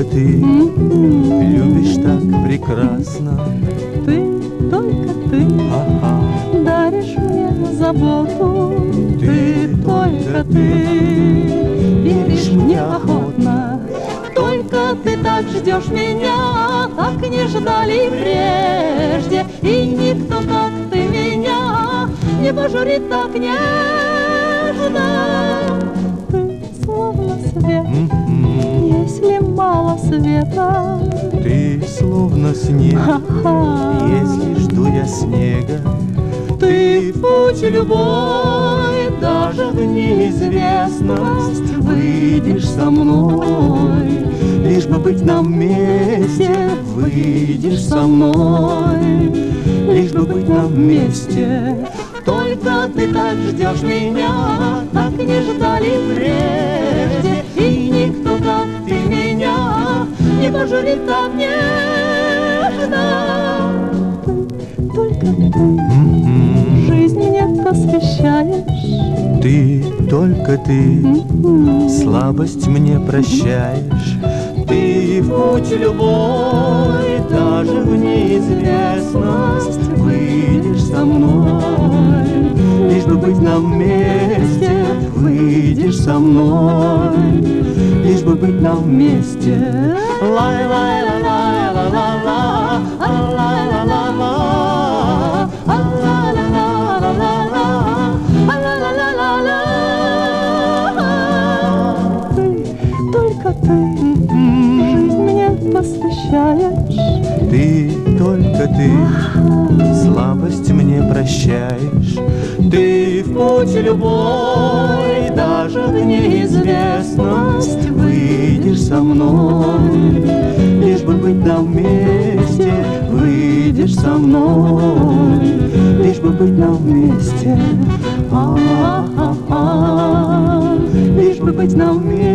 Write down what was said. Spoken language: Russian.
ты любишь так прекрасно. Ты, только ты, даришь мне заботу. Ты, только ты, веришь мне охотно. Только ты так ждешь меня, так не ждали прежде. И никто, как ты, меня не пожурит так нежно. Ты словно свет, если мало света. Ты словно снег, если жду я снега. Ты в путь любой, даже в неизвестность выйдешь со мной, Лишь бы быть нам вместе, выйдешь со мной, лишь бы быть нам вместе. Только ты так ждешь меня, так не ждали прежде. И никто, как ты, меня не пожурит так нежно. Ты, только ты, жизнь мне посвящаешь. Ты, только ты, слабость мне прощаешь. Ты в путь любой, даже в неизвестность выйдешь со мной, Лишь бы быть нам вместе, выйдешь со мной, лишь бы быть нам вместе. Лай-лай-ла-лай-ла-ла-ла, ла-лай-ла-ла-ла, ла-ла-ла-ла-ла-ла, ла-ла-ла-ла-ла. Ты, только ты, жизнь мне посвящаешь. Ты, только ты, слабость мне прощаешь. Ты в путь любой, даже в неизвестность выйдешь со мной, Лишь бы быть нам вместе, выйдешь со мной, лишь бы быть нам вместе. а-а-а, Лишь бы быть нам вместе.